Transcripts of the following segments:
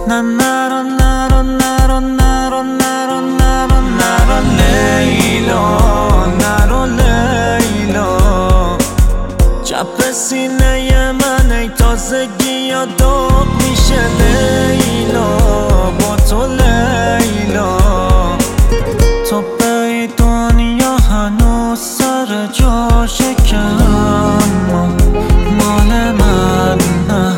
نرو نرو نرو نرو نرو نرو نرو لیلا، نرو لیلا. چپ سینه من ای تازگی یادت میشه لیلا، با تو لیلا. تو به دنیا هنوز سر جاشه که اما مال من نه.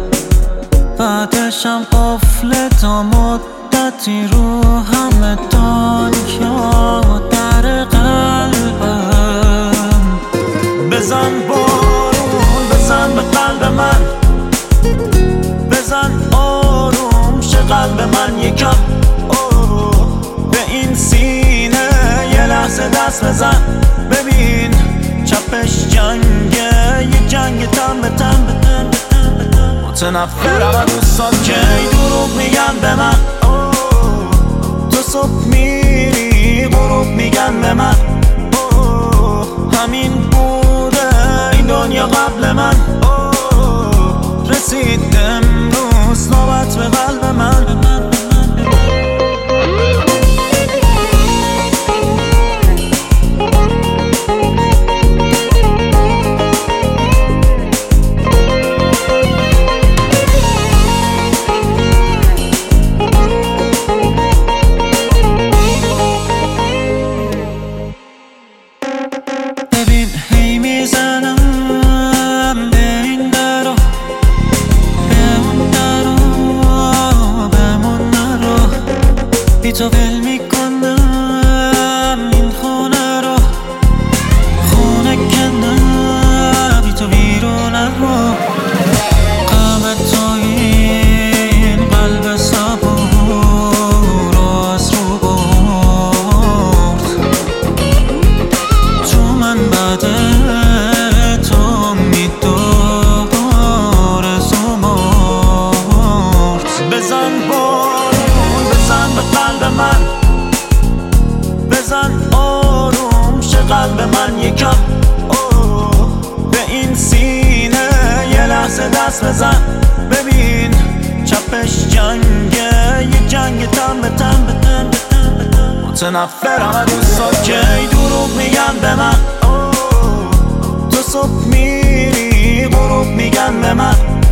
بعدشم قفل تا مدتی رو همه دنیا در قلبم. بزن بارون، بزن به قلب من، بزن آروم شه قلب من یکم. به این سینه یه لحظه دست بزن، ببین چپش جنگه، یه جنگ تن به تن. متنفرم از دوستان که دروغ میگن به من. تو صبح میری غروب میگن به من. همین بوده این دنیا قبل من. رسید امروز نوبت به قلب من. ببین هی میزنم به این درو، به اون درو، بمون نرو. بی تو ول میکنم این خونه رو، خونه که نه بی تو بیرون رو. غم تویی این قلب صبور رو از رو برد. تو من بعد تو میدار زمرد. بزن بارون، بزن به قلب من، بزن آروم شه قلب من یکم. به این سینه یه لحظه دست بزن، ببین چپش جنگه، یه جنگ تن به تن. متنفرم از دوستان که دروغ میگن به من. تو صبح میری غروب میگن به من.